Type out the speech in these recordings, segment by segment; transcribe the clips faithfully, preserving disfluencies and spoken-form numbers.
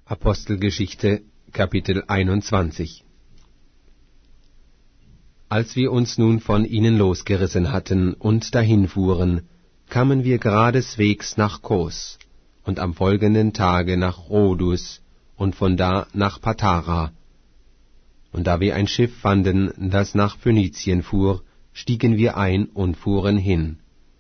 Apostelgeschichte, Kapitel einundzwanzig. Als wir uns nun von ihnen losgerissen hatten und dahinfuhren, kamen wir geradeswegs nach Kos und am folgenden Tage nach Rhodus und von da nach Patara. Und da wir ein Schiff fanden, das nach Phönizien fuhr, stiegen wir ein und fuhren hin.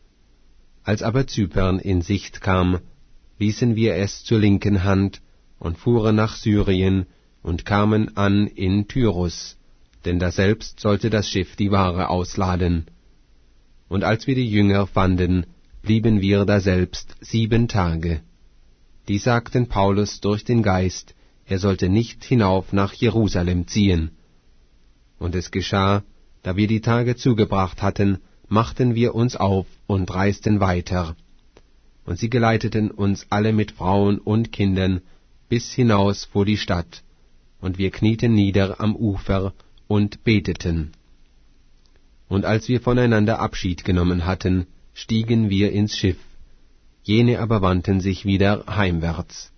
Als aber Zypern in Sicht kam, ließen wir es zur linken Hand und fuhren nach Syrien und kamen an in Tyrus, denn daselbst sollte das Schiff die Ware ausladen. Und als wir die Jünger fanden, blieben wir daselbst sieben Tage. Die sagten Paulus durch den Geist, er sollte nicht hinauf nach Jerusalem ziehen. Und es geschah, da wir die Tage zugebracht hatten, machten wir uns auf und reisten weiter. Und sie geleiteten uns alle mit Frauen und Kindern bis hinaus vor die Stadt, und wir knieten nieder am Ufer und beteten. Und als wir voneinander Abschied genommen hatten, stiegen wir ins Schiff, jene aber wandten sich wieder heimwärts.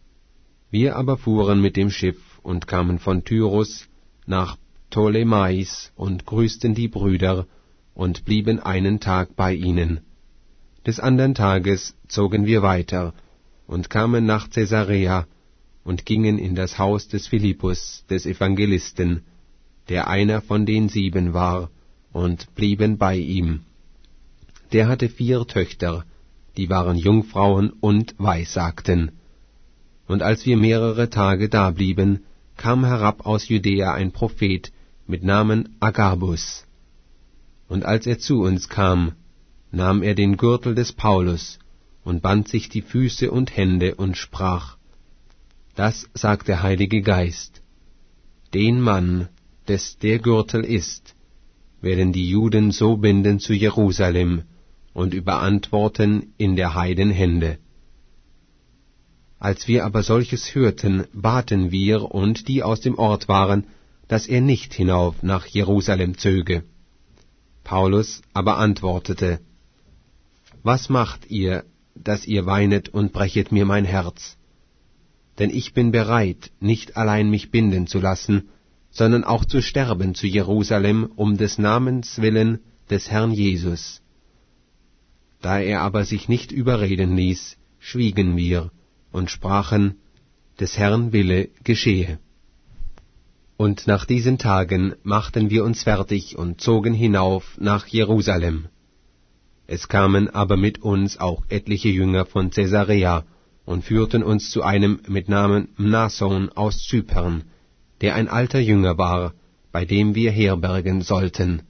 Wir aber fuhren mit dem Schiff und kamen von Tyrus nach Ptolemais und grüßten die Brüder und blieben einen Tag bei ihnen. Des andern Tages zogen wir weiter und kamen nach Caesarea und gingen in das Haus des Philippus, des Evangelisten, der einer von den sieben war, und blieben bei ihm. Der hatte vier Töchter, die waren Jungfrauen und weissagten. Und als wir mehrere Tage dablieben, kam herab aus Judäa ein Prophet mit Namen Agabus. Und als er zu uns kam, nahm er den Gürtel des Paulus und band sich die Füße und Hände und sprach: Das sagt der Heilige Geist: Den Mann, des der Gürtel ist, werden die Juden so binden zu Jerusalem und überantworten in der Heiden Hände. Als wir aber solches hörten, baten wir und die aus dem Ort waren, dass er nicht hinauf nach Jerusalem zöge. Paulus aber antwortete: Was macht ihr, dass ihr weinet und brechet mir mein Herz? Denn ich bin bereit, nicht allein mich binden zu lassen, sondern auch zu sterben zu Jerusalem um des Namens willen des Herrn Jesus. Da er aber sich nicht überreden ließ, schwiegen wir und sprachen: Des Herrn Wille geschehe. Und nach diesen Tagen machten wir uns fertig und zogen hinauf nach Jerusalem. Es kamen aber mit uns auch etliche Jünger von Caesarea und führten uns zu einem mit Namen Mnason aus Zypern, der ein alter Jünger war, bei dem wir herbergen sollten.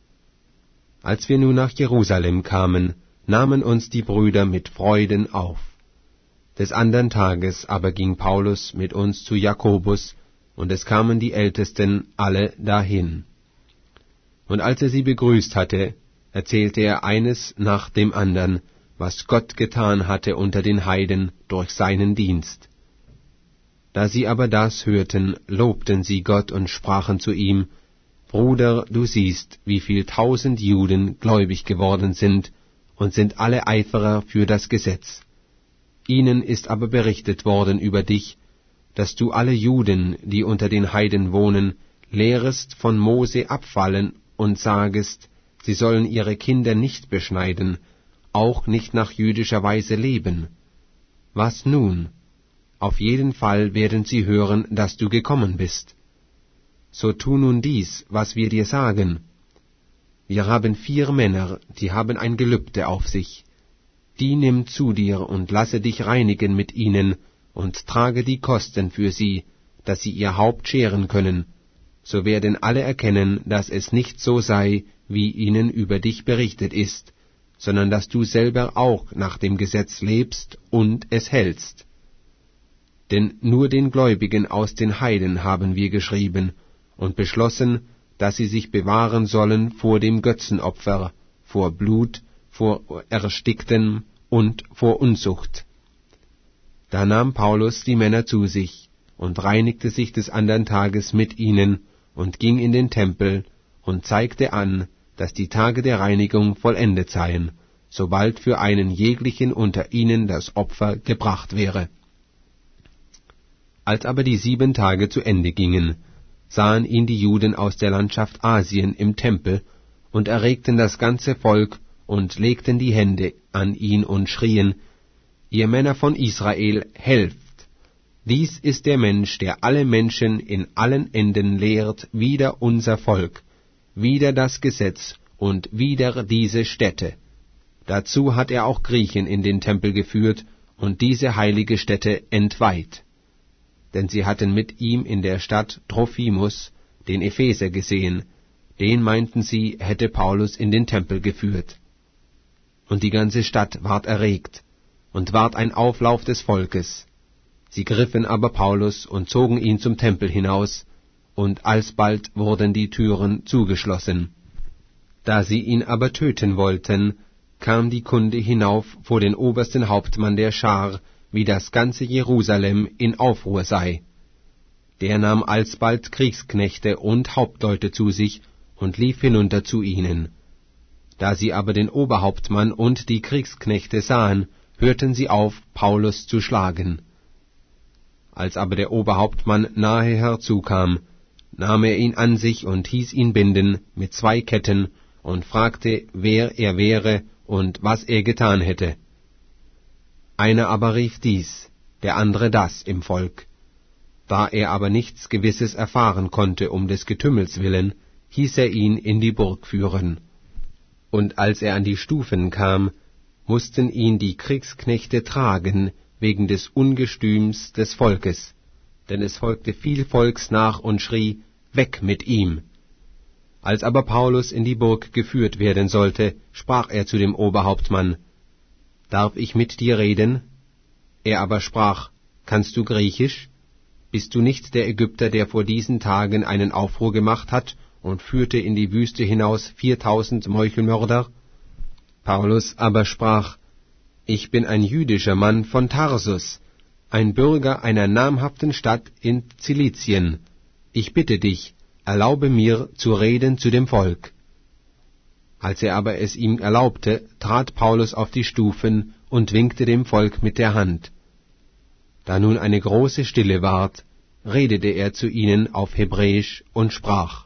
Als wir nun nach Jerusalem kamen, nahmen uns die Brüder mit Freuden auf. Des andern Tages aber ging Paulus mit uns zu Jakobus, und es kamen die Ältesten alle dahin. Und als er sie begrüßt hatte, erzählte er eines nach dem andern, was Gott getan hatte unter den Heiden durch seinen Dienst. Da sie aber das hörten, lobten sie Gott und sprachen zu ihm: Bruder, du siehst, wie viel tausend Juden gläubig geworden sind und sind alle Eiferer für das Gesetz. Ihnen ist aber berichtet worden über dich, dass du alle Juden, die unter den Heiden wohnen, lehrest von Mose abfallen und sagest, sie sollen ihre Kinder nicht beschneiden, auch nicht nach jüdischer Weise leben. Was nun? Auf jeden Fall werden sie hören, dass du gekommen bist. So tu nun dies, was wir dir sagen. Wir haben vier Männer, die haben ein Gelübde auf sich. Die nimm zu dir und lasse dich reinigen mit ihnen und trage die Kosten für sie, dass sie ihr Haupt scheren können. So werden alle erkennen, dass es nicht so sei, wie ihnen über dich berichtet ist, sondern dass du selber auch nach dem Gesetz lebst und es hältst. Denn nur den Gläubigen aus den Heiden haben wir geschrieben und beschlossen, dass sie sich bewahren sollen vor dem Götzenopfer, vor Blut, vor Ersticktem und vor Unzucht. Da nahm Paulus die Männer zu sich und reinigte sich des andern Tages mit ihnen und ging in den Tempel und zeigte an, dass die Tage der Reinigung vollendet seien, sobald für einen jeglichen unter ihnen das Opfer gebracht wäre. Als aber die sieben Tage zu Ende gingen, sahen ihn die Juden aus der Landschaft Asien im Tempel und erregten das ganze Volk und legten die Hände an ihn und schrien: Ihr Männer von Israel, helft! Dies ist der Mensch, der alle Menschen in allen Enden lehrt, wider unser Volk, wider das Gesetz und wider diese Stätte. Dazu hat er auch Griechen in den Tempel geführt und diese heilige Stätte entweiht. Denn sie hatten mit ihm in der Stadt Trophimus, den Epheser, gesehen, den meinten sie, hätte Paulus in den Tempel geführt. Und die ganze Stadt ward erregt, und ward ein Auflauf des Volkes. Sie griffen aber Paulus und zogen ihn zum Tempel hinaus, und alsbald wurden die Türen zugeschlossen. Da sie ihn aber töten wollten, kam die Kunde hinauf vor den obersten Hauptmann der Schar, wie das ganze Jerusalem in Aufruhr sei. Der nahm alsbald Kriegsknechte und Hauptleute zu sich und lief hinunter zu ihnen. Da sie aber den Oberhauptmann und die Kriegsknechte sahen, hörten sie auf, Paulus zu schlagen. Als aber der Oberhauptmann nahe herzukam, nahm er ihn an sich und hieß ihn binden mit zwei Ketten und fragte, wer er wäre und was er getan hätte. Einer aber rief dies, der andere das im Volk. Da er aber nichts Gewisses erfahren konnte um des Getümmels willen, hieß er ihn in die Burg führen. Und als er an die Stufen kam, mussten ihn die Kriegsknechte tragen, wegen des Ungestüms des Volkes, denn es folgte viel Volks nach und schrie, weg mit ihm! Als aber Paulus in die Burg geführt werden sollte, sprach er zu dem Oberhauptmann: Darf ich mit dir reden? Er aber sprach: Kannst du Griechisch? Bist du nicht der Ägypter, der vor diesen Tagen einen Aufruhr gemacht hat und führte in die Wüste hinaus viertausend Meuchelmörder? Paulus aber sprach: Ich bin ein jüdischer Mann von Tarsus, ein Bürger einer namhaften Stadt in Zilizien. Ich bitte dich, erlaube mir zu reden zu dem Volk. Als er aber es ihm erlaubte, trat Paulus auf die Stufen und winkte dem Volk mit der Hand. Da nun eine große Stille ward, redete er zu ihnen auf Hebräisch und sprach: